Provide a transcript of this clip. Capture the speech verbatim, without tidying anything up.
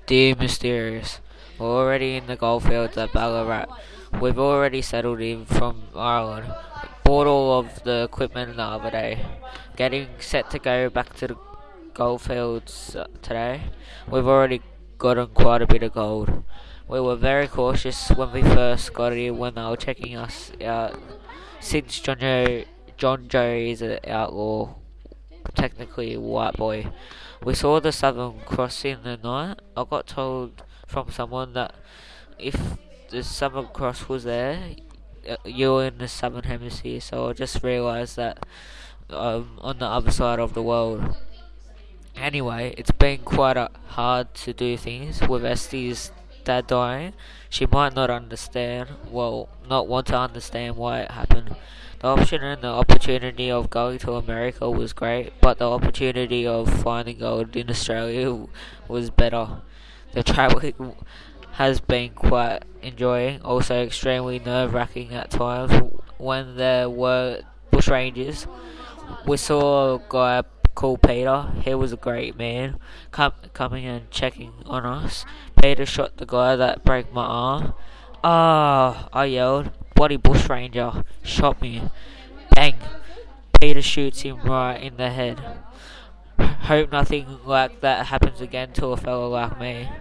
Dear Mysterious, we're already in the goldfields at Ballarat. We've already settled in from Ireland. Bought all of the equipment the other day. Getting set to go back to the goldfields uh, today. We've already gotten quite a bit of gold. We were very cautious when we first got here when they were checking us out. Since John Joe, John Joe is an outlaw, technically a white boy. We saw the Southern Cross in the night. I got told from someone that if the Southern Cross was there, uh, you were in the Southern Hemisphere, so I just realised that um, on the other side of the world. Anyway, it's been quite a hard to do things with Estee's dad dying. She might not understand, well, not want to understand why it happened. The option and the opportunity of going to America was great, but the opportunity of finding gold in Australia was better. The travelling has been quite enjoying, also extremely nerve wracking at times when there were bushrangers. We saw a guy called Peter. He was a great man, com- coming and checking on us. Peter shot the guy that broke my arm. Ah, I yelled. Bloody bushranger shot me. Bang! Peter shoots him right in the head. Hope nothing like that happens again to a fellow like me.